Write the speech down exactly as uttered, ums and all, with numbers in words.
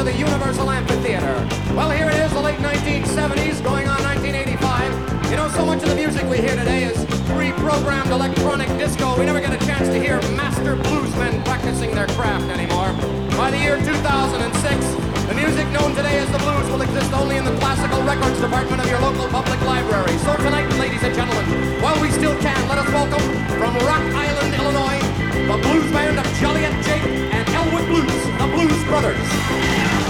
the Universal Amphitheater. Well, here it is, the late nineteen seventies, going on nineteen eighty-five. You know, so much of the music we hear today is pre-programmed electronic disco. We never get a chance to hear master bluesmen practicing their craft anymore. By the year two thousand six, the music known today as the blues will exist only in the classical records department of your local public library. So tonight, ladies and gentlemen, while we still can, let us welcome from Rock Island, Illinois, the blues band of Joliet Jake and Elwood Blues, the Blues Brothers.